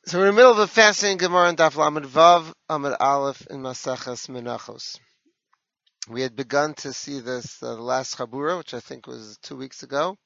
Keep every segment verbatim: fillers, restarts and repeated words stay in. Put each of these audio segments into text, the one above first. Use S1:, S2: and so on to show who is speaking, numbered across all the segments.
S1: So we're in the middle of a fascinating Gemara in Daf Lamed Vav Amud Aleph in Maseches Menachos. We had begun to see this uh, the last Chabura, which I think was two weeks ago.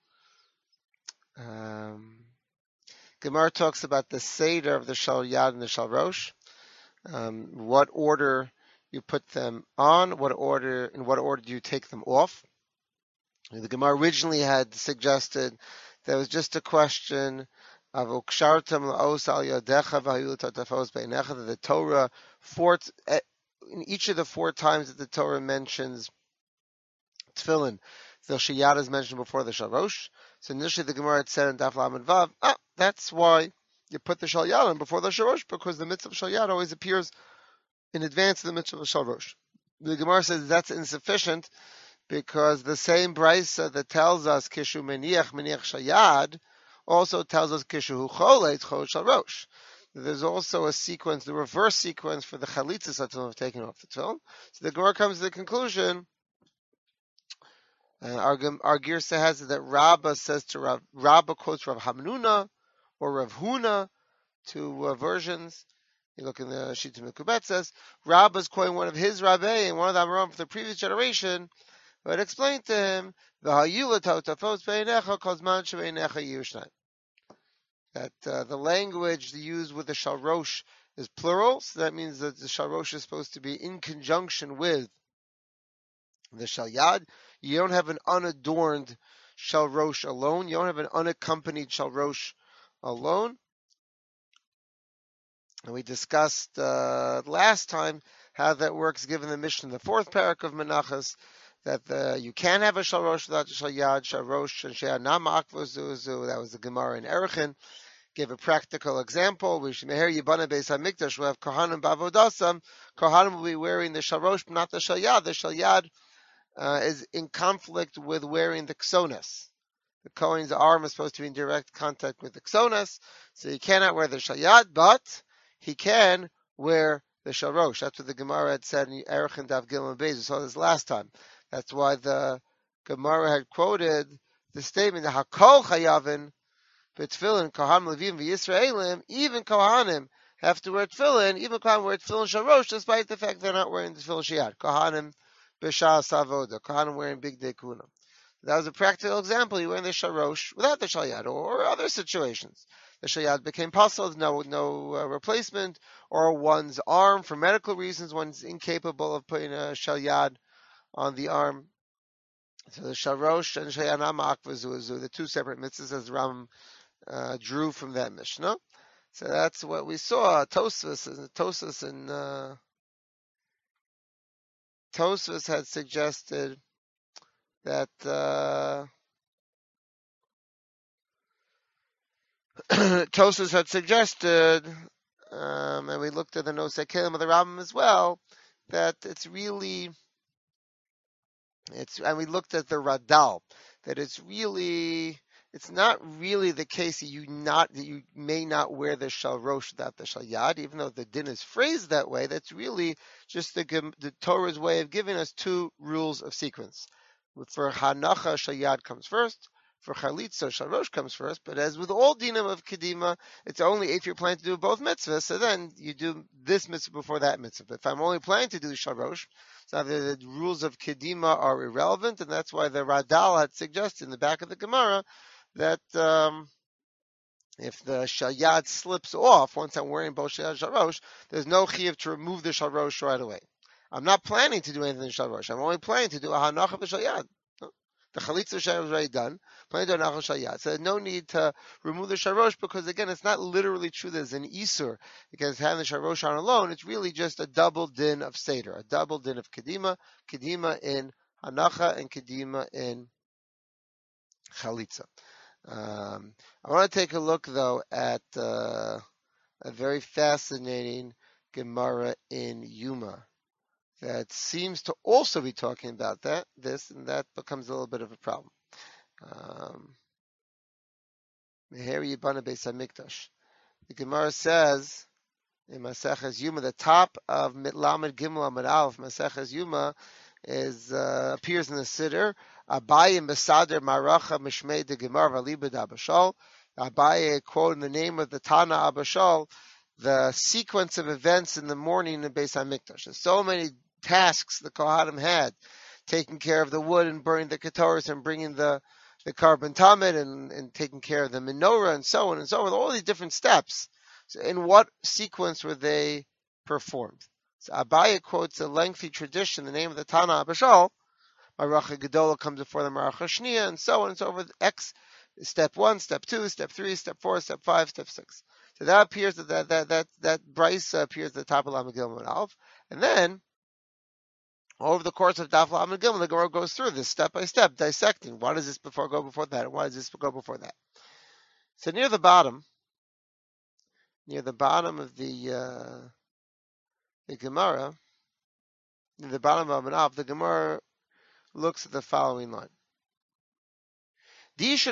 S1: Um, Gemara talks about the Seder of the Shal Yad and the Shal Rosh, um, what order you put them on, what order, in what order do you take them off. The Gemara originally had suggested that it was just a question of ukshartam la'os al yadecha v'hayu l'tatafos beinecha, that the Torah, four, in each of the four times that the Torah mentions tefillin, the shayad is mentioned before the shalosh. So initially the Gemara had said in Daf Lamed Vav, ah, that's why you put the shalyad in before the shalosh, because the mitzvah of shalyad always appears in advance of the mitzvah of shalosh. The Gemara says that's insufficient, because the same brisa that tells us kishu meniach meniach shayad also tells us kishu cholet chol shalosh. There's also a sequence, the reverse sequence for the chalitzas of taking off the tefillin. So the Gemara comes to the conclusion. Uh, our our Girsa has it that Rabbah says to Rav, Rabbah quotes Rav Hamnuna or Rav Huna, two uh, versions. You look in the Shittim Mikubet says Rabbah is quoting one of his Rabbei and one of the Amoram from the previous generation, who had explained to him that uh, the language used with the Shalrosh is plural, so that means that the Shalrosh is supposed to be in conjunction with the Shalyad. You don't have an unadorned Shalrosh alone. You don't have an unaccompanied Shalrosh alone. And we discussed uh, last time how that works given the mission in the fourth parak of Menachos, that the, you can have a Shalrosh without a Shalyad, Shalrosh and Shayad Nama Akvazuzu. That was the Gemara in Erechim. Gave a practical example. We should meher Yibana Beis HaMikdash. We have Kohanim Bavodasam. Kohanim will be wearing the Shalrosh, but not the Shalyad. The Shalyad Uh, is in conflict with wearing the ksonas. The Kohen's arm is supposed to be in direct contact with the ksonas, so he cannot wear the shayad, but he can wear the sharosh. That's what the Gemara had said in Erech and Dav Gimel Beis. We saw this last time. That's why the Gemara had quoted the statement that Hakol Chayavin b'tefillin Kohanim Levim v'Yisraelim, even Kohanim have to wear tefillin, even Kohanim wear tefillin sharosh, despite the fact they're not wearing the tefillin shayad. Kohanim B'Shas Avoda, Kohanim wearing big day kuna. That was a practical example. You wearing the sharosh without the shalyad, or, or other situations. The shalyad became possible, no no uh, replacement, or one's arm for medical reasons, one's incapable of putting a shalyad on the arm. So the sharosh and shalyad nama akvazuzu, the two separate mitzvahs, as Ram uh, drew from that Mishnah. So that's what we saw. Tosfos, Tosfos in. Uh, Tosfos had suggested that uh, Tosfos had suggested, um, and we looked at the Nosei Kelim of the Rambam as well, that it's really, it's, and we looked at the Radal, that it's really, it's not really the case that you not that you may not wear the shalrosh without the shalyad, even though the din is phrased that way. That's really just the, the Torah's way of giving us two rules of sequence. For hanacha, shalyad comes first. For chalitza, shalrosh comes first. But as with all dinim of kedima, it's only if you're planning to do both mitzvahs. So then you do this mitzvah before that mitzvah. But if I'm only planning to do shalrosh, so the, the rules of kedima are irrelevant, and that's why the Radal had suggested in the back of the Gemara that um, if the shalyad slips off once I'm wearing both shalyad and shalrosh, there's no chiyuv to remove the shalrosh right away. I'm not planning to do anything in shalrosh. I'm only planning to do a hanach of the shalyad. The chalitza shalyad was already done. Planning to do a hanach of shalyad. So there's no need to remove the shalrosh, because again, it's not literally true there's an isur because having the shalrosh on alone. It's really just a double din of seder, a double din of kedima, kedima in hanacha and kedima in chalitza. Um, I want to take a look, though, at uh, a very fascinating Gemara in Yuma that seems to also be talking about that, this, and that becomes a little bit of a problem. Um, Meher Yibana Beis HaMikdash. The Gemara says in Maseches Yuma, the top of Mitlamed Gimel Amud Aleph, Maseches Yuma, is uh, appears in the Siddur. Abayim Besader Maracha Mishmei de Gemar Valiba Dabashal. Abaye quote in the name of the Tana Abashal, the sequence of events in the morning in Beis Hamikdash. There's so many tasks the Kohanim had, taking care of the wood and burning the Ketores and bringing the the carbon tamid and, and taking care of the menorah and so on and so on, all these different steps. So in what sequence were they performed? So Abaye quotes a lengthy tradition, the name of the Tana Abashal, Maracha Gedola comes before the Maracha Shnia, and so on and so forth. X, step one, step two, step three, step four, step five, step six. So that appears that that that that, that Bryce appears at the top of Lamed Gimel and Aleph, and then over the course of Daf Lamed Gimel, the Gemara goes through this step by step, dissecting. Why does this before go before that, and why does this go before that? So near the bottom, near the bottom of the uh, the Gemara, near the bottom of an Aleph, the Gemara looks at the following line. The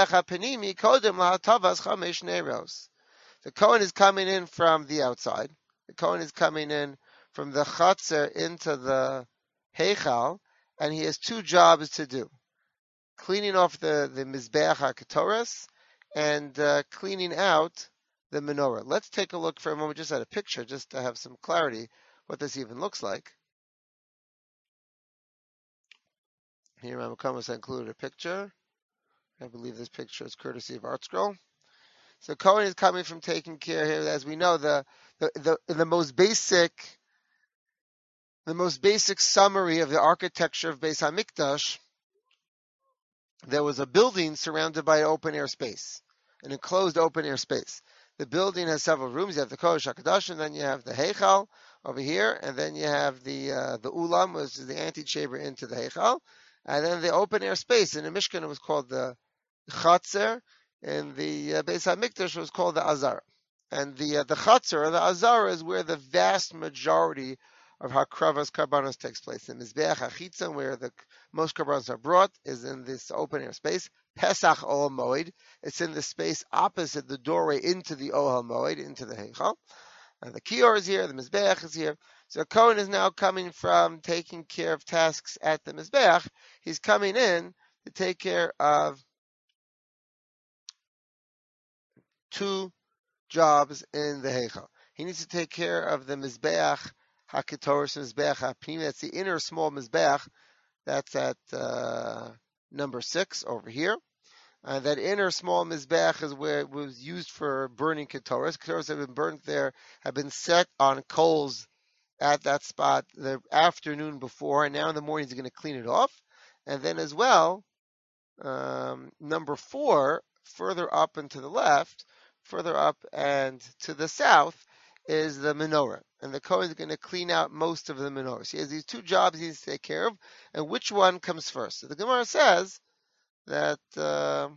S1: Kohen is coming in from the outside. The Kohen is coming in from the Chatzar into the Heichal, and he has two jobs to do. Cleaning off the, the Mizbeach HaKetoras and uh, cleaning out the menorah. Let's take a look for a moment just at a picture, just to have some clarity what this even looks like. Here, Ramakom has included a picture. I believe this picture is courtesy of ArtScroll. So Cohen is coming from taking care here, as we know, the the the, the most basic the most basic summary of the architecture of Beis Hamikdash. There was a building surrounded by an open air space, an enclosed open air space. The building has several rooms. You have the Kodesh HaKadosh, and then you have the Heichal over here, and then you have the uh, the Ulam, which is the antechamber into the Heichal, and then the open air space. In the Mishkan, it was called the Chatzer, and the uh, Beis Hamikdash was called the Azara. And the uh, the Chatzer, or the Azara, is where the vast majority of Hakravas Karbanos takes place. In Mizbeach HaChitzon, where the most Karbanos are brought, is in this open air space. Pesach Ohel Moed, it's in the space opposite the doorway into the Ohel Moed, into the Heichal. And the Kior is here, the Mizbeach is here. So Cohen is now coming from taking care of tasks at the Mizbeach. He's coming in to take care of two jobs in the Heichal. He needs to take care of the Mizbeach HaKetoros, Mizbeach HaPnim. That's the inner small Mizbeach. That's at uh, number six over here. Uh, that inner small Mizbeach is where it was used for burning Ketoros. Ketoros have been burnt there, have been set on coals at that spot the afternoon before, and now in the morning he's going to clean it off. And then as well, um, number four, further up and to the left, further up and to the south, is the menorah. And the Kohen is going to clean out most of the menorahs. He has these two jobs he needs to take care of, and which one comes first? So the Gemara says that uh,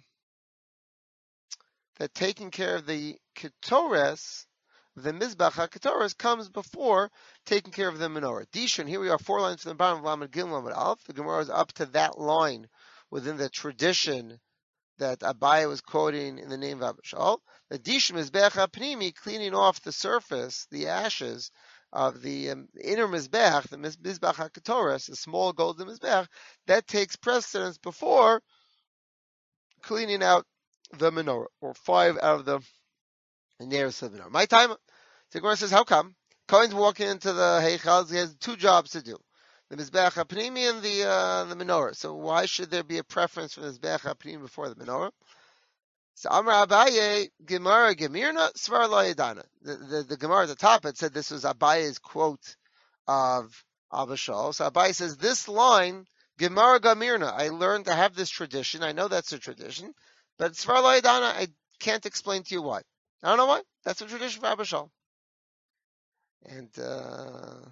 S1: that taking care of the Ketores, the Mizbach HaKetores, comes before taking care of the menorah. Dishon, here we are, four lines from the bottom of Lamed Gimel Lamed Aleph. The Gemara is up to that line within the tradition that Abaye was quoting in the name of Abishal. The Dishon Mizbech HaPnimi, cleaning off the surface, the ashes of the um, inner Mizbech, the Mizbach HaKetores, the small golden Mizbech, that takes precedence before cleaning out the menorah, or five out of the nearest of the menorah. My time, the Gemara says, how come? Cohen's walking into the Heichal, he has two jobs to do. The Mizbeach HaPnimi and the uh, the menorah. So why should there be a preference for the Mizbeach HaPnimi before the menorah? So Amar Abaye, Gemara Gemirna, Svar Lo Yadana. The, the, the Gemara at the top had said this was Abaye's quote of Abishal. So Abaye says, this line, Gemara Gemirna, I learned to have this tradition. I know that's a tradition. But Svar Lo Yadana, I can't explain to you why. I don't know why. That's a tradition for Abishal. And... Uh,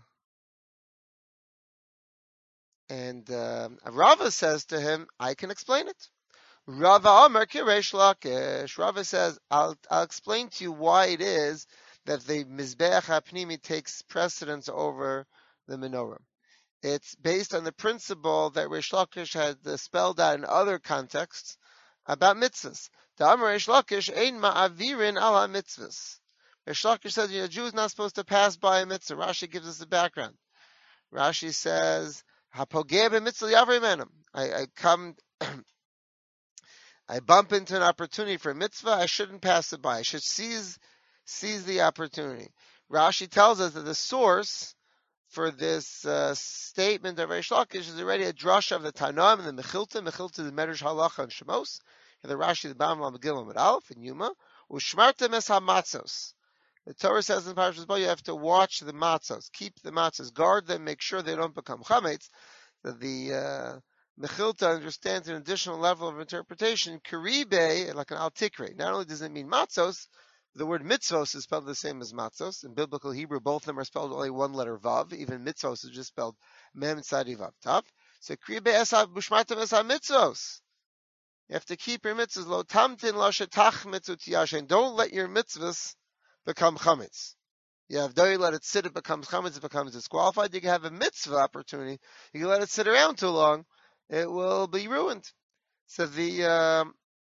S1: And um, Rava says to him, I can explain it. Rava Amar Kiresh Lakish. Rava says, I'll, I'll explain to you why it is that the Mizbeach HaPnimi takes precedence over the menorah. It's based on the principle that Resh Lakish had spelled out in other contexts about mitzvahs. The Amar Resh Lakish ein ma'avirin ala mitzvahs. Resh Lakish says, you know, a Jew is not supposed to pass by a mitzvah. Rashi gives us the background. Rashi says, I, I come I bump into an opportunity for a mitzvah, I shouldn't pass it by. I should seize seize the opportunity. Rashi tells us that the source for this uh, statement of Reish Lakish is already a drasha of the Tanaim and the Mechilta. Mechilta is the Medrash Halacha and Shemos, and the Rashi, the Bam Megillah with Aleph and Yuma. Ushmartem es hamatzos. The Torah says in Parashas Bo, you have to watch the matzos, keep the matzos, guard them, make sure they don't become chametz. That the uh, Mechilta understands an additional level of interpretation. Karibe, like an al tikre. Not only does it mean matzos, the word mitzvos is spelled the same as matzos. In biblical Hebrew, both of them are spelled only one letter vav. Even mitzvos is just spelled mem tzadi vav tav. So karibe esa bushmatem esa mitzvos. You have to keep your mitzvahs. Lo tamtin lo shetach mitzvot yashen. Don't let your mitzvahs become chametz. You have don't let it sit, it becomes chametz, it becomes disqualified. You can have a mitzvah opportunity. You can let it sit around too long, it will be ruined. So the um,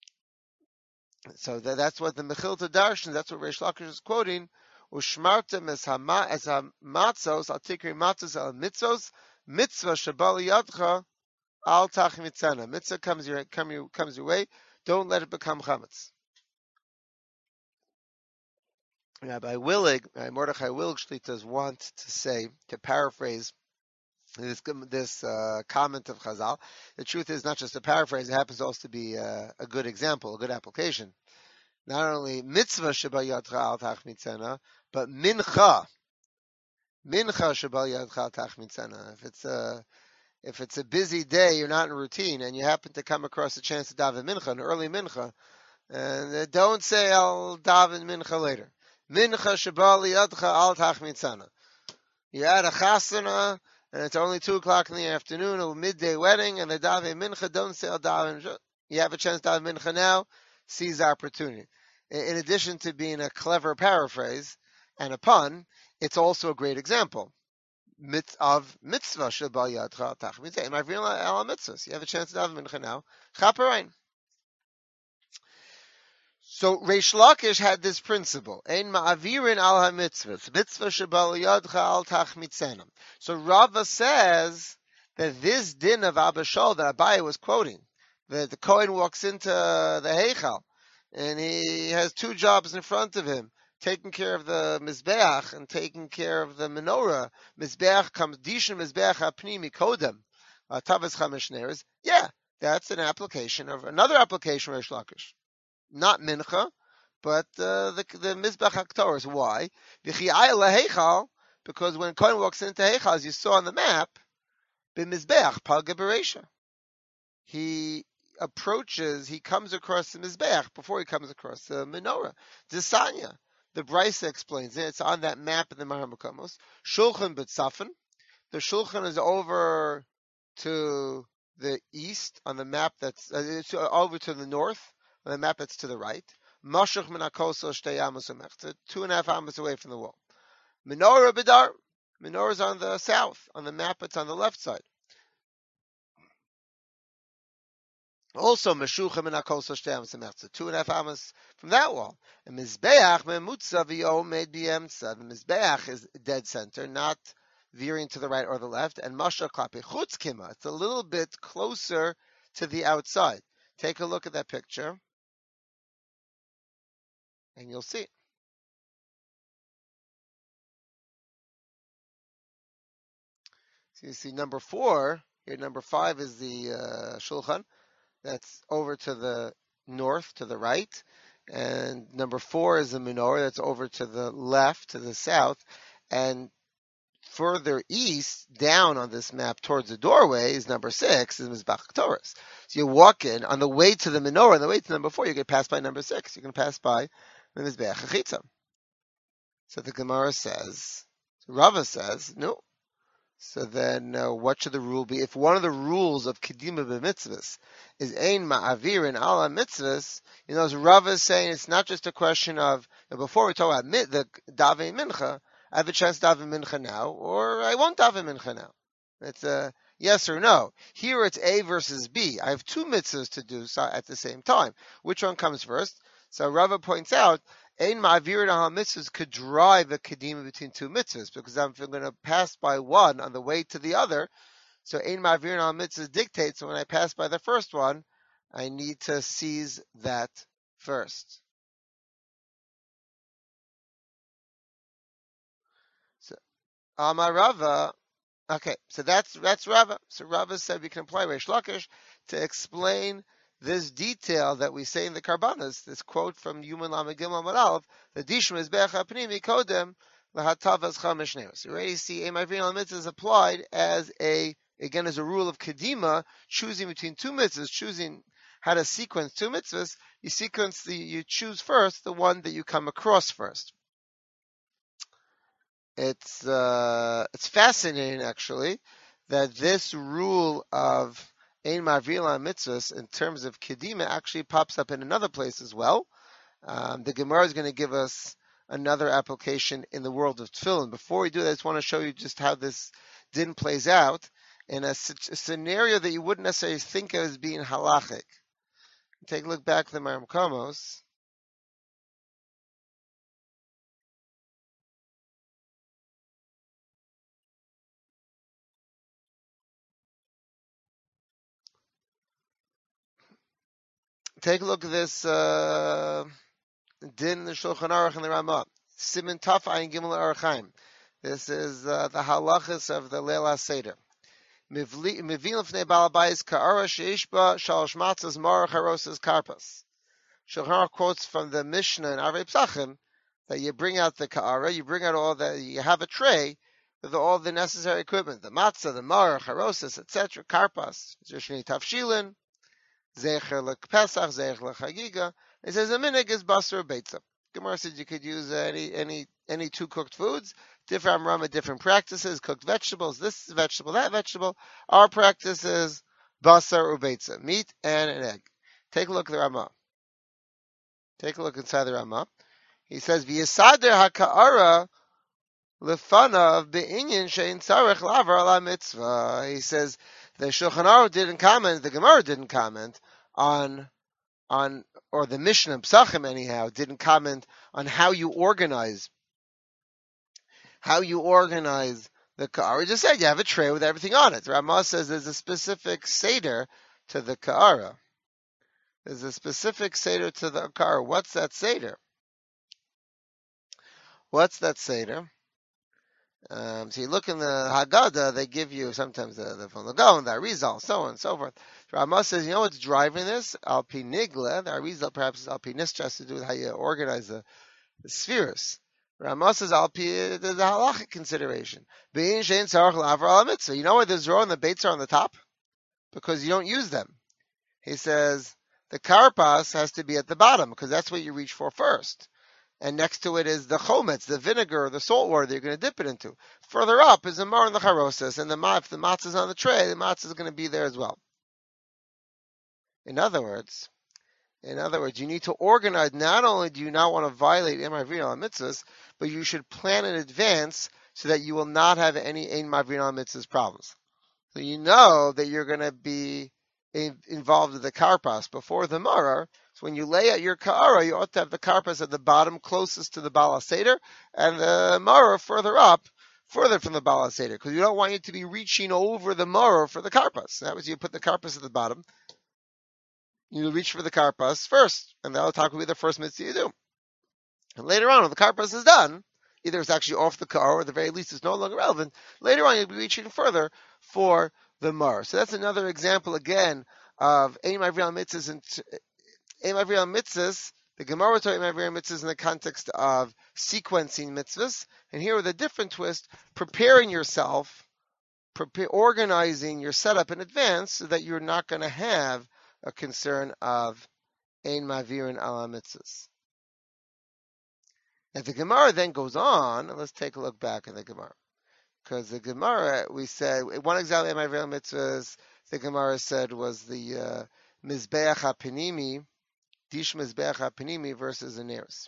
S1: so that, that's what the Mechilta Darshan, that's what Reish Lakish is quoting. Ushmartem es hama as hamatzos al tikri matzos al mitzvos mitzvah shabali yadcha al tach mitzana. Mitzvah comes your come your, comes your way. Don't let it become chametz. Rabbi Willig, Rabbi Mordechai Willig Shlitas want to say, to paraphrase this this uh, comment of Chazal. The truth is not just a paraphrase; it happens also to be a, a good example, a good application. Not only mitzvah sheba yadcha al tach mitzana, but mincha, mincha sheba yadcha al tach mitzana. If it's a if it's a busy day, you're not in routine, and you happen to come across a chance to daven mincha, an early mincha, and don't say I'll daven mincha later. Mincha shebali yadcha al tach mitzana. You're at a chasana, and it's only two o'clock in the afternoon, a midday wedding, and the daven mincha. Don't say I'll daven. You have a chance to daven mincha now. Seize the opportunity. In addition to being a clever paraphrase and a pun, it's also a great example of mitzvah shebali yadcha al tach mitzana. You have a chance to daven mincha now. Chaperein. So Reish Lakish had this principle: Ein ma'avirin al ha-mitzvahs, mitzvah shebal yadcha al tach mitzena. So Rava says that this din of Abba Shaul that Abaye was quoting, that the Kohen walks into the Heichal and he has two jobs in front of him, taking care of the Mizbeach and taking care of the menorah. Mizbeach comes, Dishon Mizbeach ha'pnimi kodem, Tavas Chamesh Neres. Yeah, that's an application of another application of Reish Lakish. Not mincha, but uh, the the mizbech haktoras. Why? Because when Kohen walks into Heichal, as you saw on the map, b'mizbeach palga bereisha. He approaches, he comes across the mizbeach before he comes across the menorah. Desanya. The Brisa explains it. It's on that map in the Mahar Mukamos. Shulchan b'tzafon. The shulchan is over to the east on the map that's uh, it's over to the north. On the map that's to the right. Mashach min hakoso shtei amos umechta, two and a half amos away from the wall. Menorah b'dar, menorah is on the south. On the map it's on the left side. Also, meshucha min hakoso shtei amos umechta, two and a half amos from that wall. And mizbeach memutza v'yomed b'yemtza. The mizbeach is dead center, not veering to the right or the left. And mashach klapi chutz kima, it's a little bit closer to the outside. Take a look at that picture. And you'll see. So you see number four, here number five is the uh, Shulchan. That's over to the north, to the right. And number four is the menorah, that's over to the left, to the south. And further east, down on this map towards the doorway, is number six, is Mizbach Torres. So you walk in, on the way to the menorah, on the way to number four, you can pass by number six. You can pass by the Mizbeach HaChitza. So the Gemara says, so Rava says, no. So then uh, what should the rule be? If one of the rules of Kedima b'mitzvahs is Ein Ma'avirin ala mitzvahs, you know, as Rava is saying, it's not just a question of, you know, before we talk about mit, the Davei Mincha, I have a chance to daven mincha now, or I won't daven mincha now. It's a yes or no. Here it's A versus B. I have two mitzvahs to do at the same time. Which one comes first? So Rava points out, ein ma'avirin al mitzvahs could drive a kedima between two mitzvahs, because I'm going to pass by one on the way to the other. So ein ma'avirin al mitzvahs dictates when I pass by the first one, I need to seize that first. So, Amar Rava, okay, so that's that's Rava. So Rava said we can apply Reish Lakish to explain this detail that we say in the Karbanas, this quote from Yuman Lamed Gimel Amud Aleph, the Dishma is Becha Pnimi Kodem Lahatavas Chamishneus. You already see Eimavrin al Mitzvah is applied as a, again, as a rule of Kedima, choosing between two mitzvahs, choosing how to sequence two mitzvahs. You sequence the, you choose first the one that you come across first. It's uh, it's fascinating actually that this rule of Ein Mavil on mitzvahs in terms of kedima actually pops up in another place as well. Um, the Gemara is going to give us another application in the world of tefillin. Before we do that, I just want to show you just how this din plays out in a, a scenario that you wouldn't necessarily think of as being halachic. Take a look back at the Maram Komos. Take a look at this uh, din the Shulchan Aruch and the Ramah. Siman Taf Ayin Gimel Arachaim. This is uh, the halachas of the Leil HaSeder. Mivin lefnei balabayis ka'ara sheishba shalosh matzos marach harosas karpas. Shulchan Aruch quotes from the Mishnah in Arvei Psachim that you bring out the ka'ara, you bring out all the, you have a tray with all the necessary equipment, the matzah, the marach, harosas, et cetera, karpas, zishni tafshilin, zecher l'pesach, zecher l'chagiga. It says a minig is basar beitza. Gemara says you could use any any any two cooked foods. Different Rama, different practices. Cooked vegetables, this vegetable, that vegetable. Our practice is basar ubeitza, meat and an egg. Take a look at the Rama. Take a look inside the Rama. He says v'yisader haka'ara lefanav be'inyan shein tzarech lavar ala mitzvah. He says the Shulchan Aruch didn't comment, the Gemara didn't comment on on or the Mishnah Psachim anyhow didn't comment on how you organize how you organize the ka'ara. Just said you have a tray with everything on it. Ramah says there's a specific seder to the ka'ara. There's a specific seder to the ka'ara. What's that seder? What's that seder? Um, so you look in the Haggadah, they give you sometimes the, the from the Gaon, the Arizal, so on and so forth. Ramah says, you know what's driving this? Al pi nigla, the Arizal perhaps is al pi nistra, has to do with how you organize the, the spheres. Ramah says al pi, there's a halachic consideration. Bein shein tzarich lavar al mitzvah. You know why the Zorah and the Beitz are on the top? Because you don't use them. He says the karpas has to be at the bottom because that's what you reach for first. And next to it is the chometz, the vinegar, the salt water that you're going to dip it into. Further up is the mar and the charosas, and the if the matzah is on the tray, the matzah is going to be there as well. In other words, in other words, you need to organize. Not only do you not want to violate Ein Mavrin al Mitzvahs, but you should plan in advance so that you will not have any Ein Mavrin al Mitzvahs problems. So you know that you're going to be in, involved with the karpas before the marar. So when you lay out your ka'ara, you ought to have the karpas at the bottom closest to the Baal HaSeder and the marar further up, further from the Baal HaSeder, because you don't want you to be reaching over the marar for the karpas. That was you put the karpas at the bottom. You reach for the karpas first, and that will be the first mitzvah you do. And later on, when the karpas is done, either it's actually off the ka'ara, or at the very least it's no longer relevant. Later on, you'll be reaching further for the mar. So that's another example again of Ein Mavrin al Mitzvahs and Ein Mavrin al Mitzvahs. The Gemara was talking about Ein Mavrin al Mitzvahs in the context of sequencing mitzvahs, and here with a different twist, preparing yourself, prepare, organizing your setup in advance so that you're not going to have a concern of Ein Mavrin al Mitzvahs. And the Gemara then goes on, and let's take a look back in the Gemara. Because the Gemara, we said, one example of my real mitzvahs, the Gemara said was the uh, Mizbeach HaPinimi, Dish Mizbeach HaPinimi versus the Neris.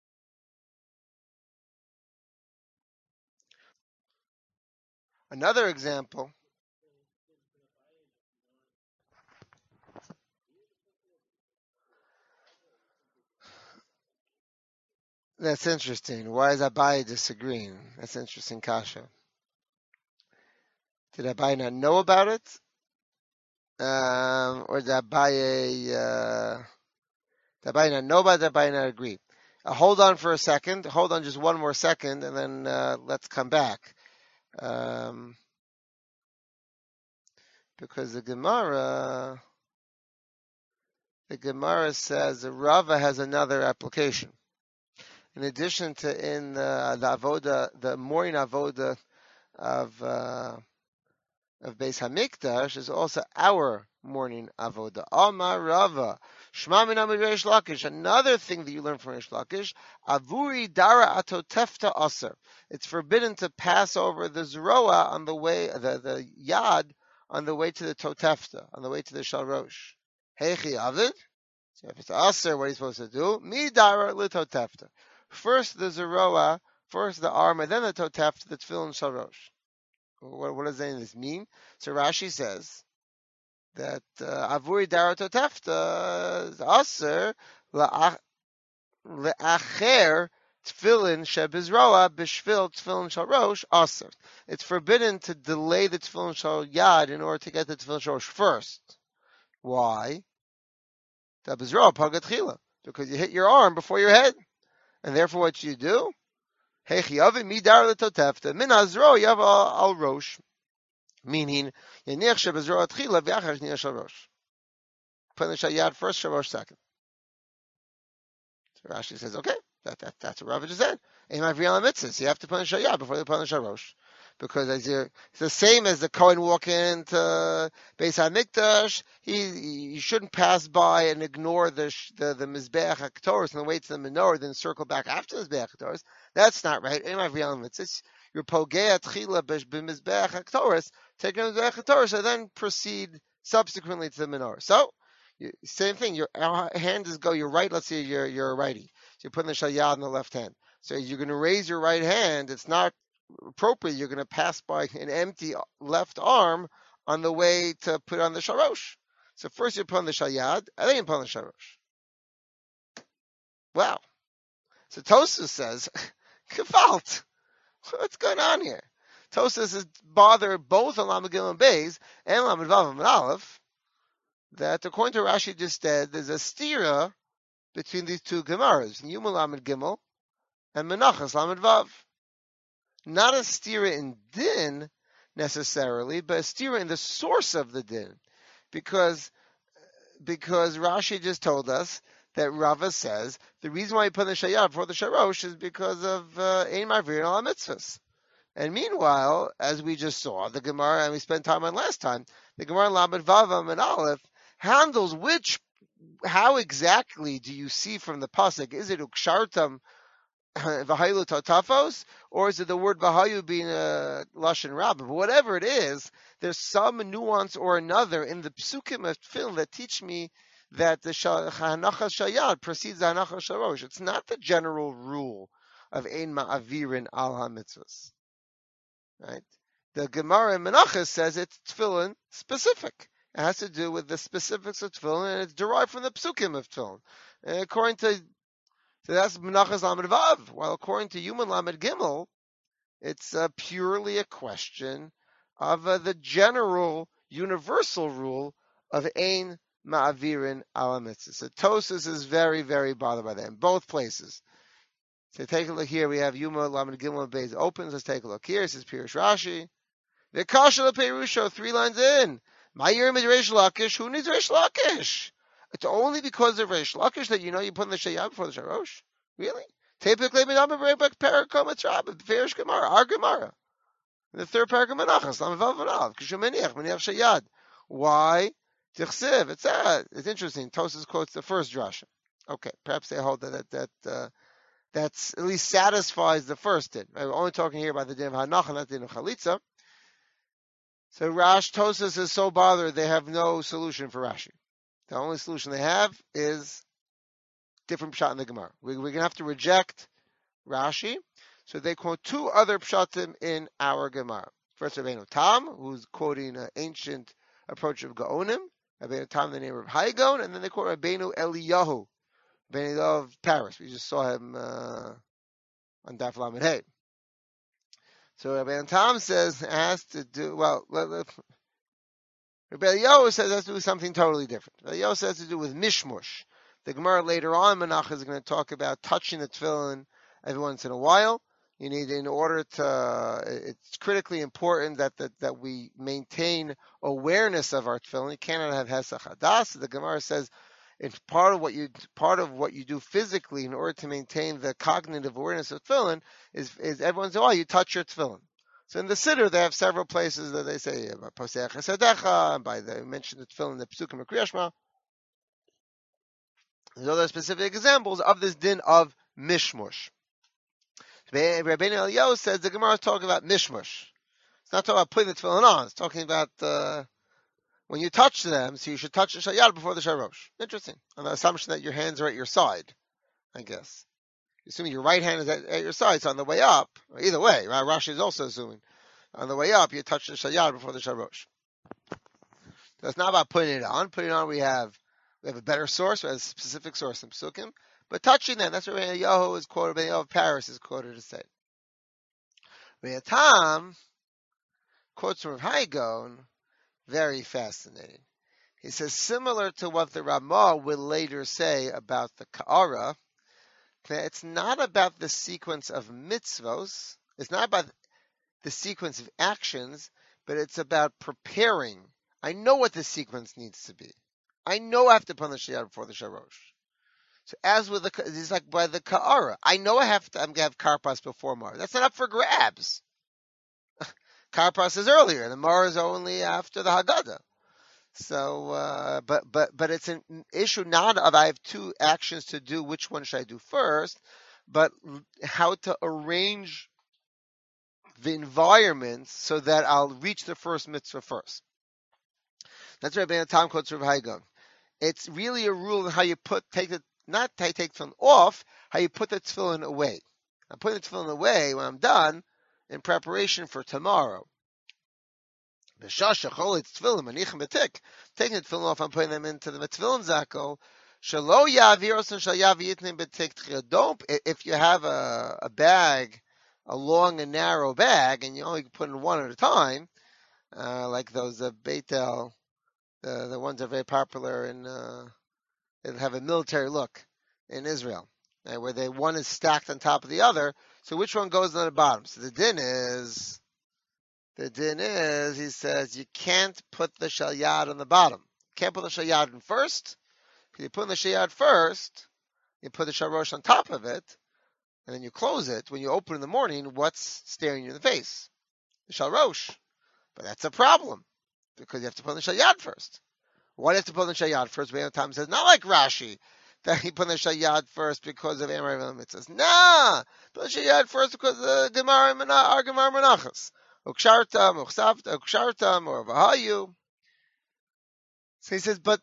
S1: Another example. That's interesting. Why is Abai disagreeing? That's interesting, Kasha. Did Abai not know about it? Um, or the Abaye, uh, the Abaye not know about, the Abaye not agree. Uh, hold on for a second. Hold on just one more second, and then uh, let's come back. Um, because the Gemara, the Gemara says Rava has another application. In addition to in the, the avoda, the morning avoda of uh, of Beis Hamikdash is also our morning avoda. Amar Rava, Shma min amid Reish Lakish. Another thing that you learn from Reish Lakish, Avuri dara atotefta aser. It's forbidden to pass over the zroa on the way, the the yad on the way to the totefta, on the way to the shalrosh. Heichi avid. So if it's aser, what are you supposed to do? Mi dara litotefta. First the zroa, first the arm, and then the totefta, the tefillin shalrosh. What, what does any of this mean? So Rashi says that Avuri Dara Totefta Aser Le'acher Tefillin Shebizroa B'Shvil Tefillin Shalrosh Aser. It's forbidden to delay the Tefillin Shal Yad in order to get the Tefillin Shalrosh first. Why? B'Zroa Pagatchila, because you hit your arm before your head, and therefore what you do? Hechiyavi midar letotefta min hazro yav al rosh. Meaning, Yanich Shebazro Atchila V'achar Shniya Shal Rosh. Put the Shayad first, Shal Rosh second. So Rashi says, okay, that, that that's what Rava just said. Ein Mavriel HaMitzvahs. You have to put the Shayad before you put the Shal Rosh. Because as you're, it's the same as the Kohen walking into Beis HaMikdash, he, you shouldn't pass by and ignore the the, the Mizbeach HaKtoros and wait to the menorah, then circle back after the Mizbeach HaKtoros. That's not right. Ein Mavriel HaMitzvahs. You're Pogea Tchila B'Mizbeach HaKtoros, take the Mizbeach HaKtoros, and then proceed subsequently to the menorah. So, you, same thing. Your hand is go, your right, let's say you're, you're a righty. So you're putting the Shayad in the left hand. So you're going to raise your right hand. It's not appropriate. You're going to pass by an empty left arm on the way to put on the Sharosh. So first you put on the Shayad, and then you put on the Sharosh. Wow. So Tosfos says, Gefalt. What's going on here? Tosfos is bothered both on Lamed Gimel and Beis and Lamed Vav and Aleph that according to Rashi just said, there's a stira between these two Gemaras, Yuma Lamed Gimel and Menachas Lamed Vav. Not a stira in din necessarily, but a stira in the source of the din, because because Rashi just told us that Rava says the reason why you put the Shayad before the Sharosh is because of Ein Mavrir al Mitzvahs. And meanwhile, as we just saw, the Gemara, and we spent time on last time, the Gemara Lamed Vavam and Aleph handles which, how exactly do you see from the pasuk? Is it ukshartam v'hayu tatafos, or is it the word v'hayu being a lashon rabbah? But whatever it is, there's some nuance or another in the psukim of film that teach me that the hanachas shayad precedes the hanachas sharosh. It's not the general rule of ein ma'avirin al ha-mitzvahs. Right? The Gemara in Menachos says it's tefillin specific. It has to do with the specifics of tefillin, and it's derived from the psukim of tefillin. And according to, so that's Menachos Lamed Vav. While according to Yuman Lamed Gimel, it's uh, purely a question of uh, the general universal rule of ein ma'avirin al mitzvah. So Tosfos is very, very bothered by that in both places. So take a look here. We have Yuma Lamed Gimel Beis opens. Let's take a look here. This is Pirush Rashi. The Kasha Perusho, three lines in. My year mid Reish Lakish. Who needs Reish Lakish? It's only because of Reish Lakish that you know you put in the Shayab before the Sharosh. Really? Typically, we don't have Parakom Etrab, Perish Gemara, our Gemara. The third Parakom Menachas, Lamed Vav Manav, Kishumeniach, Meniach Shayad. Why? Tichsiv. It's uh, it's interesting. Tosfos quotes the first drasha. Okay, perhaps they hold that that that. Uh, That's at least satisfies the first din. We're only talking here about the din of Hanach, not the din of Chalitza. So Rash Tosfos is so bothered they have no solution for Rashi. The only solution they have is different pshat in the Gemara. We, we're going to have to reject Rashi. So they quote two other pshatim in our Gemara. First, Rabbeinu Tam, who's quoting an ancient approach of Gaonim. Rabbeinu Tam, the name of Haigon, and then they quote Rabbeinu Eliyahu, of Paris. We just saw him uh, on Daf Lamed Hey. So Rabbi Tam says has to do well. Let, let, Rabbi Eliyahu says it has to do with something totally different. Rabbi Eliyahu says it has to do with mishmush. The Gemara later on, Menach, is going to talk about touching the tefillin every once in a while. You need, in order to, it's critically important that that, that we maintain awareness of our tefillin. You cannot have hesach hadas. The Gemara says it's part of what you part of what you do physically in order to maintain the cognitive awareness of tefillin is is every once in a while you touch your tefillin. So in the Siddur they have several places that they say posech hasadecha, by the mentioned the tefillin, the psukim of Kriya Shema. There's other specific examples of this din of mishmush. Rabbeinu Eliyahu says the Gemara is talking about mishmush. It's not talking about putting the tefillin on. It's talking about uh, when you touch them, so you should touch the shayad before the sharosh. Interesting. On the assumption that your hands are at your side, I guess. Assuming your right hand is at, at your side, so on the way up, or either way, right? Rashi is also assuming, on the way up, you touch the shayad before the sharosh. So it's not about putting it on. Putting it on, we have we have a better source, we have a specific source in Psukim. But touching them, that's what Rabbi Eliyahu is quoted, Rabbi Eliyahu of Paris is quoted to say. Rabbi Tam quotes from Rav Haigon, very fascinating. He says, similar to what the Ramah will later say about the Ka'ara, it's not about the sequence of mitzvos, it's not about the sequence of actions, but it's about preparing. I know what the sequence needs to be. I know I have to put the shayad before the sharosh. So as with the, it's like by the Ka'ara. I know I have to, I'm going to have Karpas before Mar. That's not up for grabs. Karpas is earlier, and the Mar is only after the Haggadah. So, uh, but, but, but it's an issue not of I have two actions to do, which one should I do first, but how to arrange the environment so that I'll reach the first mitzvah first. That's Rabbi Natan quotes Rav Haigon. It's really a rule in how you put, take the, not how you take the tefillin off, how you put the tefillin away. I'm putting the tefillin away when I'm done in preparation for tomorrow. Taking the tefillin off, I'm putting them into the tefillin zakel. Don't, if you have a, a bag, a long and narrow bag, and you only put in one at a time, uh, like those uh, Beitel, the the ones that are very popular in, uh, they have a military look in Israel, right, where they one is stacked on top of the other. So which one goes on the bottom? So the din is, the din is, he says you can't put the shalyad on the bottom. You can't put the shalyad in first. If you put in the shalyad first, you put the sharosh on top of it, and then you close it. When you open in the morning, what's staring you in the face? The sharosh. But that's a problem, because you have to put in the shalyad first. Why do you have to put in the shalyad first? Rabbeinu Tam says, not like Rashi, that he put in the shalyad first because of Amar Mitzvahs. Nah! Put the shalyad first because of the Gemara, our Gemara Menachos. Ukshartam, Uksavta, Ukshartam, or Vahayu. So he says, but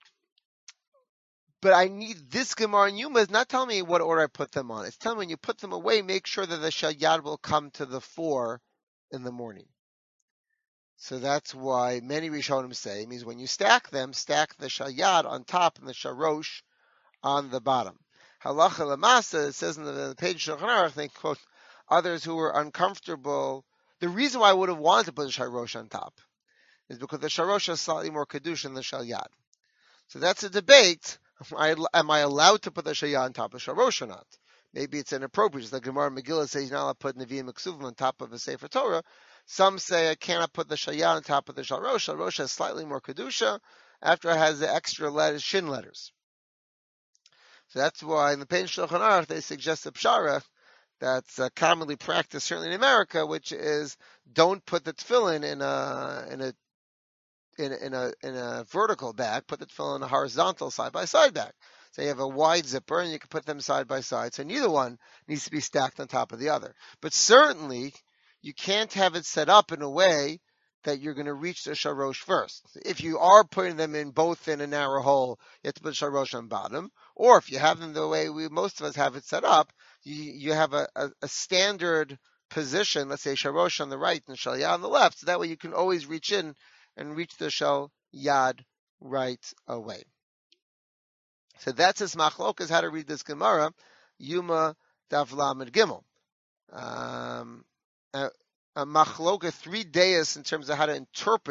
S1: but I need this Gemara and Yuma is not telling me what order I put them on. It's telling me when you put them away, make sure that the shalyad will come to the fore in the morning. So that's why many Rishonim say, it means when you stack them, stack the shalyad on top and the sharosh on the bottom. Halacha Lamasa, it says in the, the page Shulchan Aruch, they quote others who were uncomfortable. The reason why I would have wanted to put the sharosh on top is because the sharosh is slightly more kedusha than the shalyad. So that's a debate. Am I, am I allowed to put the shalyad on top of sharosh or not? Maybe it's inappropriate. Just like Gemara Megillah says, you're not allowed to put Nevi'im Ksuvim on top of a Sefer Torah. Some say I cannot put the shalyad on top of the sharosh. Sharosh has slightly more kedusha after it has the extra letters, shin letters. So that's why in the Pei Shulchan Aruch they suggest a pshara that's uh, commonly practiced, certainly in America, which is don't put the tefillin in a in a in a, in a, in a vertical bag. Put the tefillin in a horizontal side by side bag. So you have a wide zipper and you can put them side by side. So neither one needs to be stacked on top of the other. But certainly you can't have it set up in a way that you're going to reach the sharosh first. If you are putting them in both in a narrow hole, you have to put sharosh on bottom. Or if you have them the way we most of us have it set up, you, you have a, a, a standard position, let's say sharosh on the right and shalyad on the left, so that way you can always reach in and reach the shalyad right away. So that's his machlokas, how to read this Gemara, Yuma Daf Lamed Gimel. Um, a, a machloka, three days in terms of how to interpret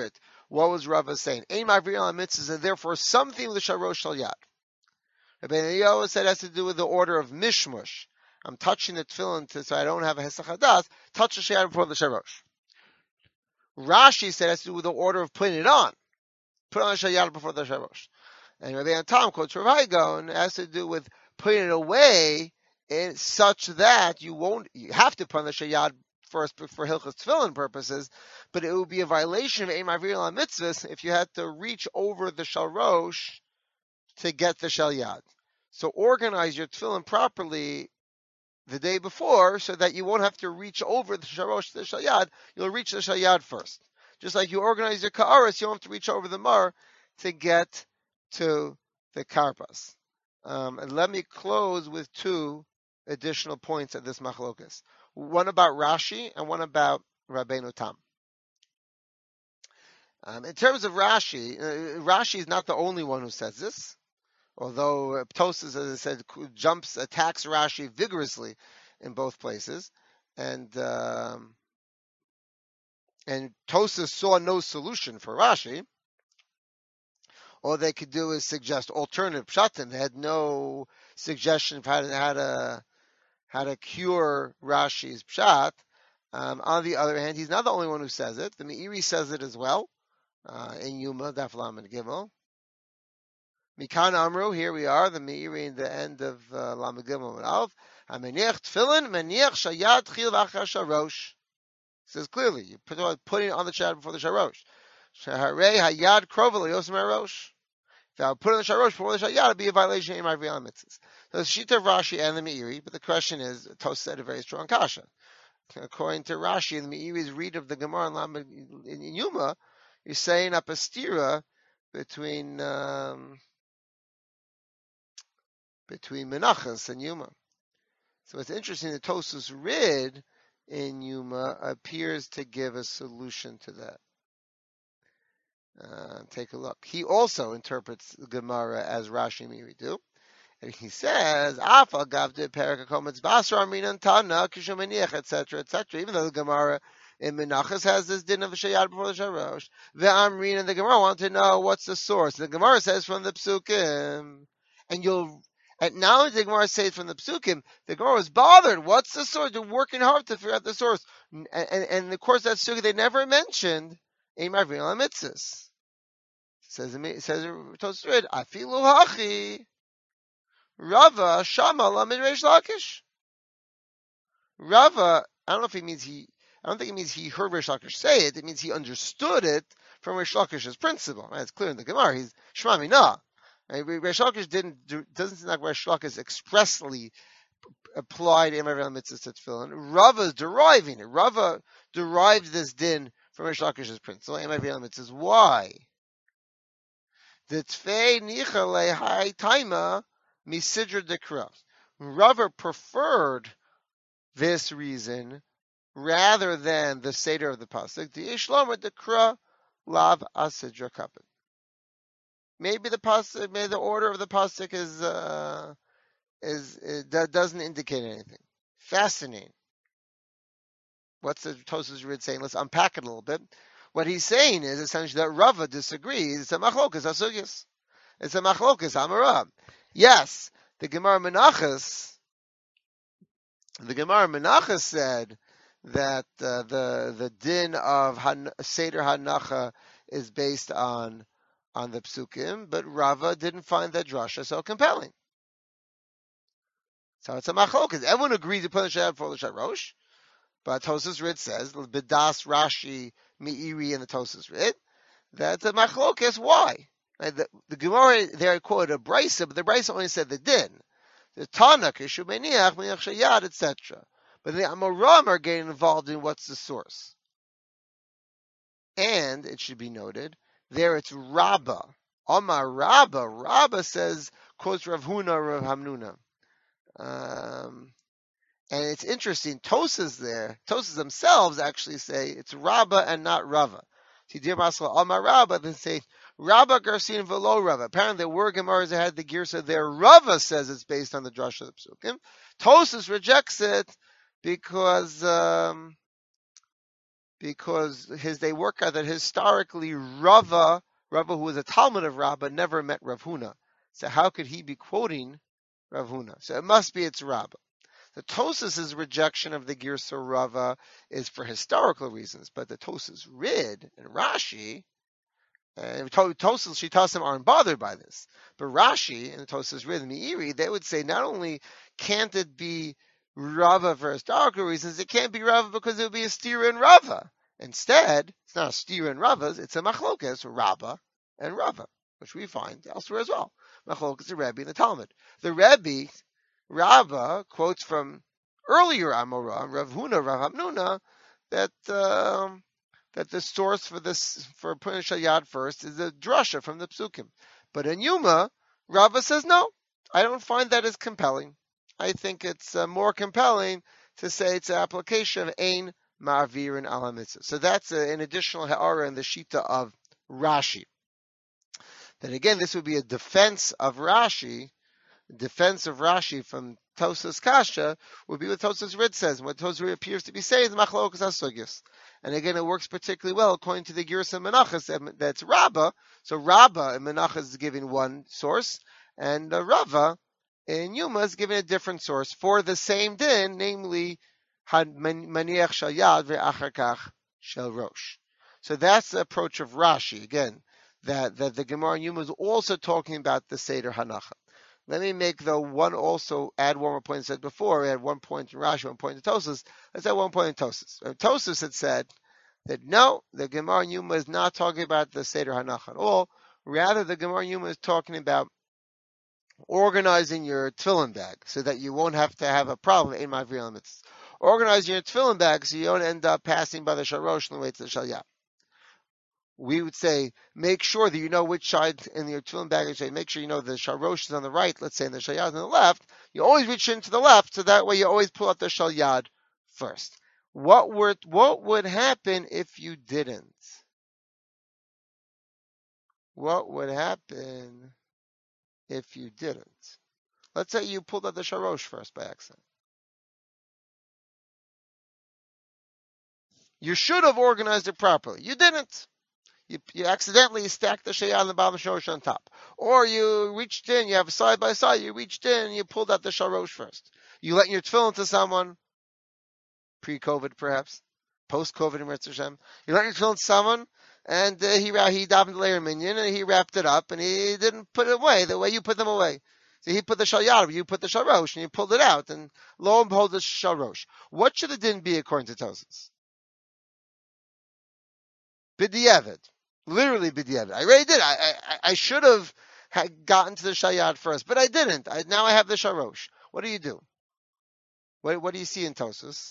S1: What was Rava saying? Ein ma'avir al mitzvahs, and therefore something with the sharosh shal yad. Rabbi Eliyahu said it has to do with the order of mishmush. I'm touching the tefillin to, so I don't have a hesach hadas. Touch the shayad before the sharosh. Rashi said it has to do with the order of putting it on. Put on the shayad before the sharosh. And Rabbi Antam quotes Rav Hai Gaon, it has to do with putting it away in such that you won't, you have to put on the shayad first for hilchos tefillin purposes, but it would be a violation of ein ma'avir al mitzvahs if you had to reach over the sharosh to get the shalyad. So organize your tefillin properly the day before so that you won't have to reach over the sharosh to the shalyad. You'll reach the shalyad first. Just like you organize your ka'aris, you don't have to reach over the mar to get to the karpas. Um, and let me close with two additional points of this machlokas. One about Rashi and one about Rabbeinu Tam. Um, in terms of Rashi, uh, Rashi is not the only one who says this. Although Tosas, as I said, jumps, attacks Rashi vigorously in both places, and um, and Tosas saw no solution for Rashi. All they could do is suggest alternative pshatim. They had no suggestion of how to how to, how to cure Rashi's pshat. Um, on the other hand, he's not the only one who says it. The Meiri says it as well uh, in Yuma, Daf Lamed Gimel. Mikan Amru, here we are, the Meiri in the end of uh, Lamed Gimel Alf. Hameniach tefillin, meniach shayad chil v'achar sharosh. Says clearly, you put putting it on the shad before the sharosh. Shaharei hayad krovel yosem harosh. If I put on the sharosh before the shayad, it'd be a violation of ein ma'avir al mitzvahs. So the Shita of Rashi and the Meiri, but the question is, Tos said a very strong kasha. According to Rashi and the Meiri's read of the Gemara in, Lamed, in Yuma, you're saying up a stira between um, between Menachas and Yuma. So it's interesting that Tosas Rid in Yuma appears to give a solution to that. Uh, take a look. He also interprets the Gemara as Rashi and Meiri do. And he says, Afa gavde perakakometz basra minan tana kishomeniach, et cetera, et cetera. Even though the Gemara in Menachas has this din of shayad before the sharosh, ve'amrin, and the Gemara want to know what's the source. The Gemara says from the psukim, and you'll. And now the Gemara says from the psukim, the Gemara was bothered. What's the source? They're working hard to figure out the source. And, and, and of course, that psukim they never mentioned ein ma'avir al mitzvahs. Says it says Tosrid, afilu hachi. Rava Shama Lamed Reish Lakish. Rava, I don't know if he means he, I don't think it means he heard Reish Lakish say it. It means he understood it from Reish Lakish's principle. Right? It's clear in the Gemara. He's Shema Mina. Right? Reish Lakish didn't doesn't seem like Reish Lakish expressly applied ein ma'avir al mitzvahs to tefillin. Rava's deriving it. Rava derived this din from Reish Lakish's principle. Ein ma'avir al mitzvahs. Why? The tfei nicha lehai taima. Misidra Dekra. Rava preferred this reason rather than the Seder of the Pasuk. The Ishlama Dekra Lav Asidra Kapit. Maybe the Pasuk, maybe the order of the Pasuk is, uh, is, is, that doesn't indicate anything. Fascinating. What's the Tosas Rid saying? Let's unpack it a little bit. What he's saying is essentially that Rava disagrees. It's a machlokas asugis. It's a machlokas amara. Yes, the Gemara Menachas, the Gemara Menachas said that uh, the the din of Han, Seder Hanacha is based on on the psukim, but Rava didn't find that drasha so compelling. So it's a machlokas. Everyone agrees to put the shad before the sharosh, but Tosas Rid says Bidas Rashi Meiri and the Tosas Rid that's a machlokas. Why? The, the Gemara there quoted a brisa, but the brisa only said the din. The Tana, Kishu Meniach, Meniach Shayad, et cetera. But the Amoram are getting involved in what's the source. And, it should be noted, there it's Rabba. Omar Rabba. Rabba says, quotes Rav Huna, Rav Hamnuna. Um, and it's interesting, Tosas there, Tosas themselves actually say it's Rabba and not Rava. See, dear Masla, Omar Rabba, then say, Rabba Garcin Velo Rava. Apparently there were Gemaras that had the Girsa there. Rava says it's based on the Drasha of the Psukim. Tosas rejects it because um, because his they work out that historically Rava, Rava who was a Talmud of Rabbah, never met Rav Huna. So how could he be quoting Rav Huna? So it must be it's Rabbah. The Tosas's rejection of the Girsa Rava is for historical reasons, but the Tosas Rid and Rashi, and Tosas Shitasim aren't bothered by this. But Rashi and the Tosas Rid and Meiri, they would say not only can't it be Rava for historical reasons, it can't be Rava because it would be a stira in Rava. Instead, it's not a stira in Ravas, it's a machlokes, Rabba and Rava, which we find elsewhere as well. Machlokes, the Rebbe and the Talmud. The Rebbe, Rabba, quotes from earlier Amora, Rav Huna, Rav Hamnuna, that um, that the source for this for putting Shayad first is the drasha from the Psukim. But in Yuma, Rava says no. I don't find that as compelling. I think it's uh, more compelling to say it's an application of Ein Ma'avir and Ala Mitzvah. So that's a, an additional ha'ara in the Shita of Rashi. Then again, this would be a defense of Rashi. Defense of Rashi from Tosas Kasha would be what Tosas Rid says. What Tosas Rid appears to be saying is Machlokas HaSugyos. And again, it works particularly well according to the Girsa Menachas. That's Rabbah. So Rabbah in Menachas is giving one source, and uh, Rava in Yuma is giving a different source for the same din, namely Maniach Shal Yad ve'achar kach Shel Rosh. So that's the approach of Rashi. Again, that, that the Gemara in Yuma is also talking about the Seder Hanacha. Let me make, though, one also, add one more point I said before. We had one point in Rashi, one point in Tosas. Let's add one point in Tosas. Tosas had said that no, the Gemara in Yuma is not talking about the Seder Hanach at all. Rather, the Gemara in Yuma is talking about organizing your tefillin bag so that you won't have to have a problem in my mitzvahs. Organizing your tefillin bag so you don't end up passing by the Sharosh on the way to the Shalyat. We would say, make sure that you know which side in your tefillin bag is. Make sure you know the sharosh is on the right, let's say, and the shalyad on the left. You always reach into the left, so that way you always pull out the shalyad first. What would what would happen if you didn't? What would happen if you didn't? Let's say you pulled out the sharosh first by accident. You should have organized it properly. You didn't. You, you accidentally stacked the shayah and the bottom sharosh on top. Or you reached in, you have a side by side, you reached in and you pulled out the sharosh first. You let your tefillin to someone, pre-COVID perhaps, post-COVID in Mitzvah Hashem. You let your tefillin to someone, and uh, he he davened the layer minion, and he wrapped it up, and he didn't put it away the way you put them away. So he put the shalyad, you put the sharosh, and you pulled it out, and lo and behold, the sharosh. What should the din be according to Tosas? B'diavad. Literally b'diavad. I already did. I, I, I should have gotten to the shayad first, but I didn't. I, now I have the sharosh. What do you do? What, what do you see in Tosas?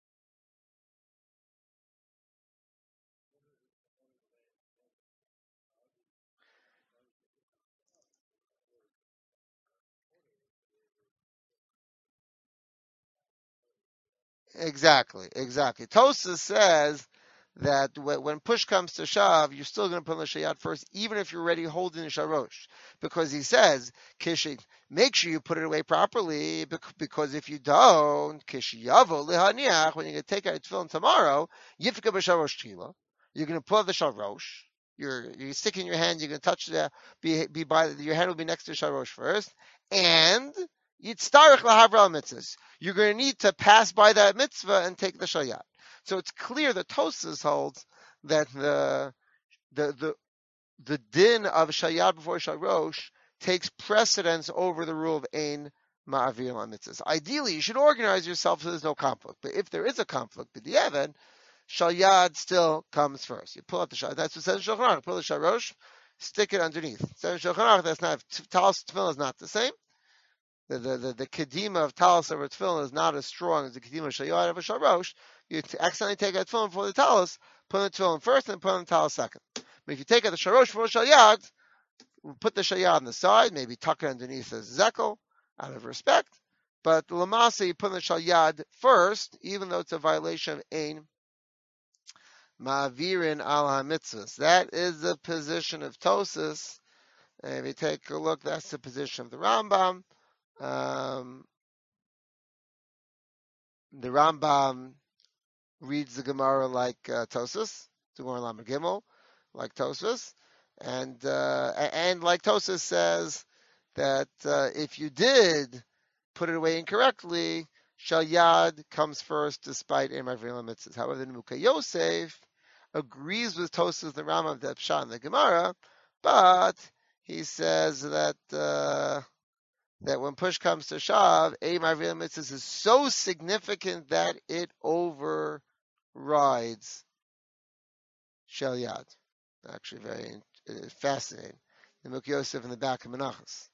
S1: Exactly, exactly. Tosas says that when push comes to shove, you're still going to put the shayad first, even if you're already holding the sharosh, because he says, "Kishi, make sure you put it away properly, because if you don't, kishiyavo lihaniach, when you're going to take out your tefillin tomorrow, yifka b'sharosh tchila, you're going to pull out the sharosh, you're you're sticking your hand, you're going to touch the be be by your hand will be next to the sharosh first, and yitztarich lahavra mitzvahs. You're going to need to pass by that mitzvah and take the shayat." So it's clear that Tosas holds that the the the the din of shayat before sharosh takes precedence over the rule of ein ma'avir mitzvahs. Ideally, you should organize yourself so there's no conflict. But if there is a conflict, b'diavad, shayad still comes first. You pull out the shayad. That's what says Shulchan Aruch. Pull the sharosh, stick it underneath. Says Shulchan Aruch. That's not talis tefillin is not the same. The the the, the kedima of talis over tefillin is not as strong as the kedima of shayad over sharosh. You accidentally take out tefillin for the talis, put the tefillin first, and put on the talis second. But if you take out the sharosh for the shayad, put the shayad on the side, maybe tuck it underneath the zekel, out of respect. But lamasa, you put the shayad first, even though it's a violation of ein ma'avirin al hamitzvahs. That is the position of Tosas. And if you take a look, that's the position of the Rambam. Um, the Rambam reads the Gemara like uh, Tosas, the Gemara Lamed Gimel, like Tosas, and uh, and like Tosas says that uh, if you did put it away incorrectly, Shal Yad comes first despite Emar V'Elam Mitzvahs. However, the Mukha Yosef agrees with Tosas the Rambam, the Pshat, and the Gemara, but he says that uh, that when push comes to shove, Emar V'Elam Mitzvahs is so significant that it overrides Shal Yad. Actually, very uh, fascinating. The Mukha Yosef in the back of Menachos.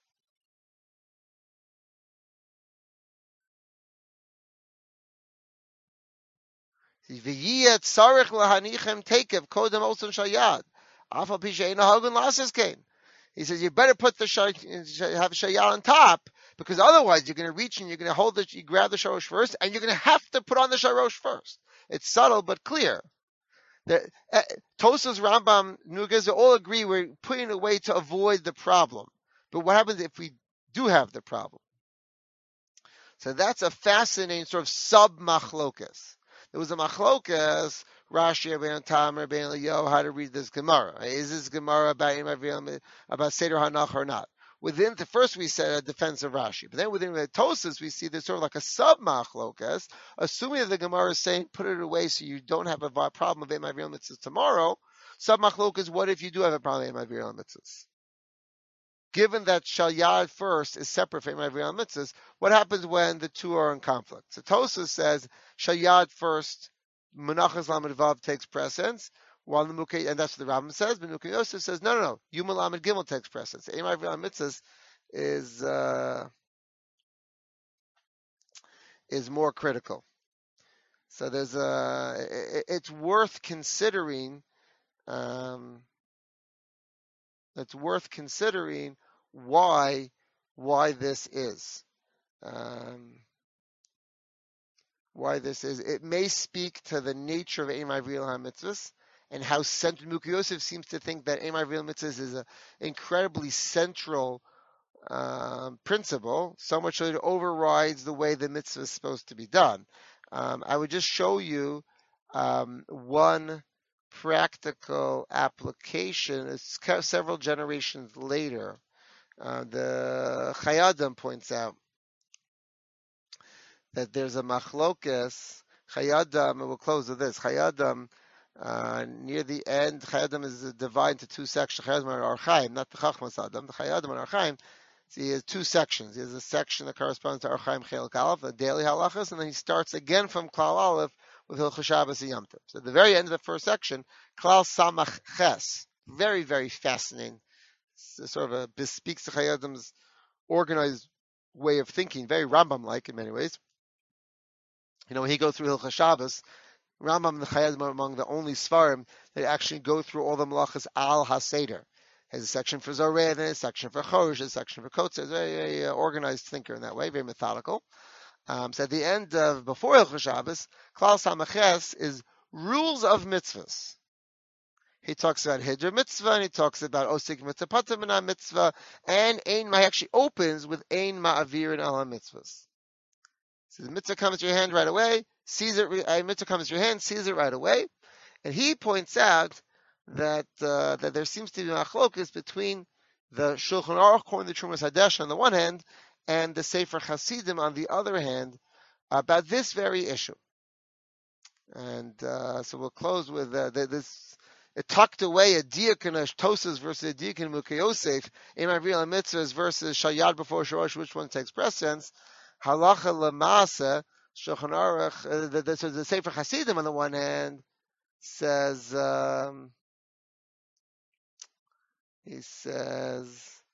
S1: He says, you better put the shay, have shayal on top, because otherwise you're going to reach and you're going to hold it, you grab the sharosh first, and you're going to have to put on the sharosh first. It's subtle but clear. The, uh, Tosas, Rambam, Nugas all agree we're putting it away to avoid the problem. But what happens if we do have the problem? So that's a fascinating sort of sub-machlokas. There was a machlokas, Rashi, Rabbeinu Tam, Rabbeinu Eliyahu, how to read this Gemara. Is this Gemara about about Seder Hanach or not? Within the first we said a defense of Rashi, but then within the Tosas we see there's sort of like a sub-machlokas, assuming that the Gemara is saying put it away so you don't have a problem of Eimai V'Elam Mitzvahs tomorrow. Sub-machlokas, what if you do have a problem of Eimai V'Elam Mitzvahs? Given that Shal Yad first is separate from Eimai V'Elam Mitzvahs, what happens when the two are in conflict? So Tosas says Shal Yad first, Menachos Lamed Vav takes precedence, while the Mukha, and that's what the Rambam says, but Mukha Yosef says, no, no, no, Yuma Lamed Gimel takes precedence. Eimai V'Elam Mitzvahs is, uh, is more critical. So there's a, it, it's worth considering, um, it's worth considering why why this is. Um, why this is. It may speak to the nature of Eimai V'Elam Mitzvahs and how central. Mukha Yosef seems to think that Eimai V'Elam Mitzvahs is an incredibly central um, principle, so much that it overrides the way the mitzvah is supposed to be done. Um, I would just show you um, one practical application. It's several generations later. Uh, the Chayei Adam points out that there's a machlokas. Chayei Adam, and we'll close with this. Chayei Adam, uh, near the end, Chayei Adam is divided into two sections. Chayei Adam and Or Chaim, not the Chachmas Adam. The Chayei Adam and Or Chaim. So he has two sections. He has a section that corresponds to Or Chaim Chelek Aleph, the daily halachas, and then he starts again from Klal Aleph with Hilchos Shabbos and Yom Tov. So at the very end of the first section, Klal Samach Ches, very, very fascinating. It's sort of a bespeaks the Chayei Adam's organized way of thinking, very Rambam-like in many ways. You know, when he goes through Hilchos Shabbos, Rambam and the Chayei Adam are among the only Svarim that actually go through all the malachas al HaSeder. Has a section for Zoreh, a section for Chorish, a section for Kotzer. He's a very, very uh, organized thinker in that way, very methodical. Um, so at the end of, before Hilchos Shabbos, Klal Samaches is rules of mitzvahs. He talks about Hidra mitzvah, and he talks about Osik mitzvah, Patamana mitzvah, and Ein Ma. He actually opens with Ein Ma'avir and Ala mitzvahs. So the mitzvah comes to your hand right away, sees it, a mitzvah comes to your hand, sees it right away, and he points out that uh, that there seems to be machlokas between the Shulchan Aruch according to Trumas Hadesh on the one hand, and the Sefer Hasidim on the other hand, about this very issue. And uh, so we'll close with uh, this. It tucked away a diakon Tosas versus a diakon Mukha Yosef, Eimai V'Elam Mitzvahs versus Shal Yad before Shorosh, which one takes precedence? Halacha Lamasa, Shulchan Aruch, uh, the, the, so the Sefer Hasidim on the one hand says. Um, He says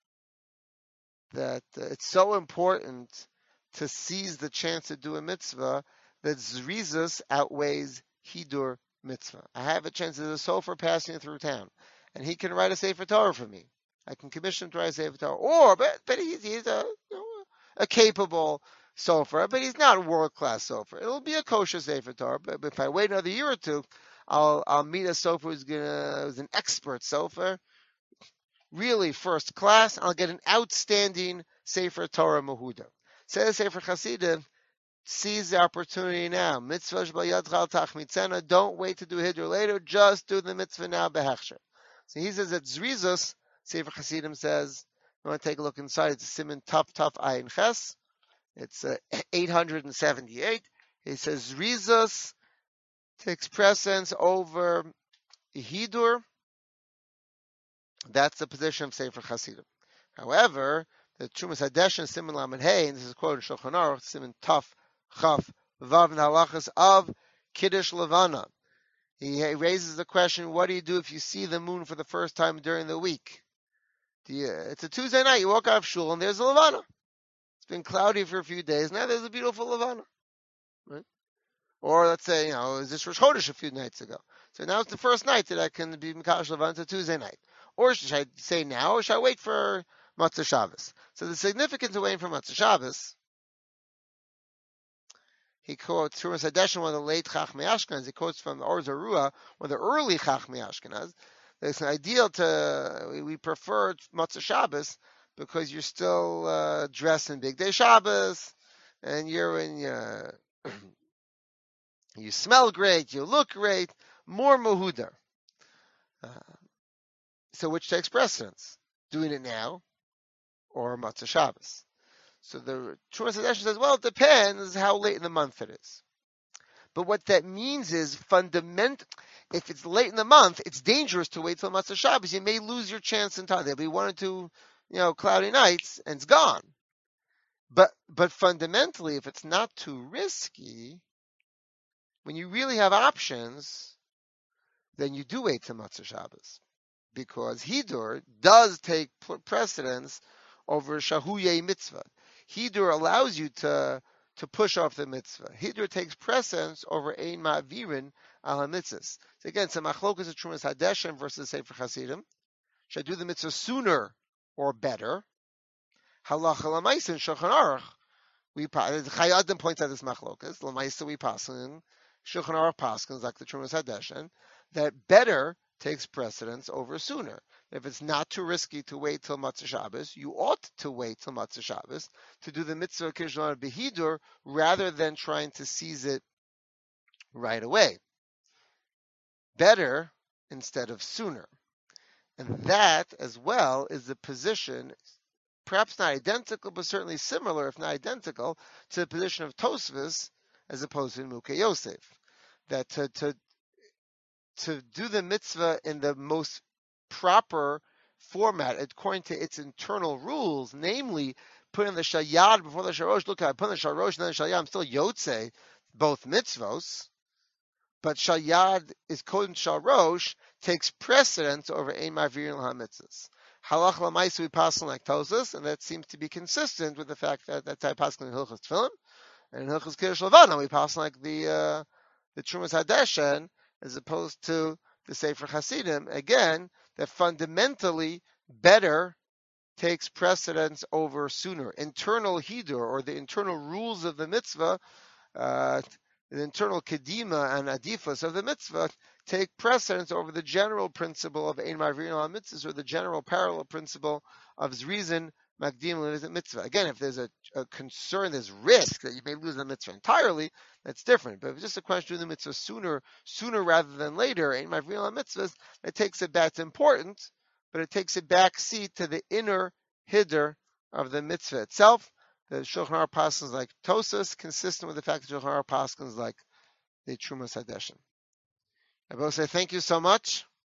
S1: that uh, it's so important to seize the chance to do a mitzvah that Zrizus outweighs Hidur mitzvah. I have a chance, there's a sofer passing through town, and he can write a Sefer Torah for me. I can commission him to write a Sefer Torah. Or, but, but he's, he's a, you know, a capable sofer, but he's not a world-class sofer. It'll be a kosher Sefer Torah, but, but if I wait another year or two, I'll I'll meet a sofer who's gonna who's an expert sofer, really first class. I'll get an outstanding Sefer Torah Mehuda. Says Sefer Chasidim, seize the opportunity now. Mitzvah sh'bayadchal tachmitzena. Don't wait to do hiddur later. Just do the mitzvah now behechsher. So he says that Zrizus, Sefer Hasidim says, you want to take a look inside, it's a Siman Tuf Tuf Ayin Ches. It's uh, eight hundred seventy-eight. He says Zrizus takes precedence over Hidur. That's the position of Sefer Hasidim. However, the Trumas Hadesh and Siman Lamed Hey, and this is quoted in Shulchan Aruch, Siman Tuf Chaf Vav and Halachas of Kiddush Levana. He raises the question, what do you do if you see the moon for the first time during the week? Do you, it's a Tuesday night, you walk out of shul and there's a Levana. It's been cloudy for a few days, now there's a beautiful Levana. Right? Or let's say, you know, is this Rosh Chodesh a few nights ago? So now it's the first night that I can be Mekadosh Levana, it's a Tuesday night. Or should I say now, or should I wait for Matzah Shabbos? So the significance of waiting for Matzah Shabbos, he quotes Trumas Hadeshen, one of the late Chachmei Ashkenaz. He quotes from the Or Zarua, one of the early Chachmei Ashkenaz. It's an ideal to, we, we prefer Matzah Shabbos because you're still uh, dressed in Big Day Shabbos, and you're in, uh, you smell great, you look great, more Mahudar. Uh, so which takes precedence? Doing it now or Matzah Shabbos? So the Trumas Hadeshen says, well, it depends how late in the month it is. But what that means is fundamental. If it's late in the month, it's dangerous to wait till Matzah Shabbos. You may lose your chance in time. There'll be one or two, you know, cloudy nights, and it's gone. But but fundamentally, if it's not too risky, when you really have options, then you do wait till Matzah Shabbos, because Hidur does take precedence over Shahuye mitzvah. Hidur allows you to to push off the mitzvah. Hidur takes precedence over Ein Ma'avirin al HaMitzvahs. So again, it's a machlokas of Trumas Hadeshen versus Sefer Hasidim. Should I do the mitzvah sooner or better? Halacha l'maisa in Shulchan Aruch, we Chayei Adam points out this machlokas. L'maisa we passen Shulchan Aruch paskins like the Trumas Hadeshen that better takes precedence over sooner. If it's not too risky to wait till Matzah Shabbos, you ought to wait till Matzah Shabbos to do the mitzvah Kishlan Behidur rather than trying to seize it right away. Better instead of sooner. And that, as well, is the position, perhaps not identical, but certainly similar, if not identical, to the position of Tosfos as opposed to Mukhe Yosef. That to, to to do the mitzvah in the most proper format according to its internal rules, namely putting the shayad before the sharosh. Look, I put the sharosh and then the shayad. I'm still yotze both mitzvos, but shayad is kodem sharosh takes precedence over ein ma'avirin l'hamitzvos. Halach l'maisa we pass like Tosfos, and that seems to be consistent with the fact that that's how I pass in Hilchos Tefillin, and in Hilchos Kiddush Levana we pass like the uh, the Trumas Hadeshen, as opposed to the Sefer Hasidim, again, that fundamentally better takes precedence over sooner. Internal hidur, or the internal rules of the mitzvah, uh, the internal kedima and adifos of the mitzvah, take precedence over the general principle of ein ma'avirin al mitzvahs, or the general parallel principle of zrizin magdim l'mitzvah mitzvah. Again, if there's a, a concern, there's risk that you may lose the mitzvah entirely, that's different. But if it's just a question of doing the mitzvah sooner, sooner rather than later, ein ma'avirin al mitzvahs, it takes it back. It's important, but it takes a back seat to the inner hidur of the mitzvah itself. The Shulchan Aruch paskins like Tosfos, consistent with the fact that Shulchan Aruch paskins like the Trumas Hadeshen. I will say thank you so much.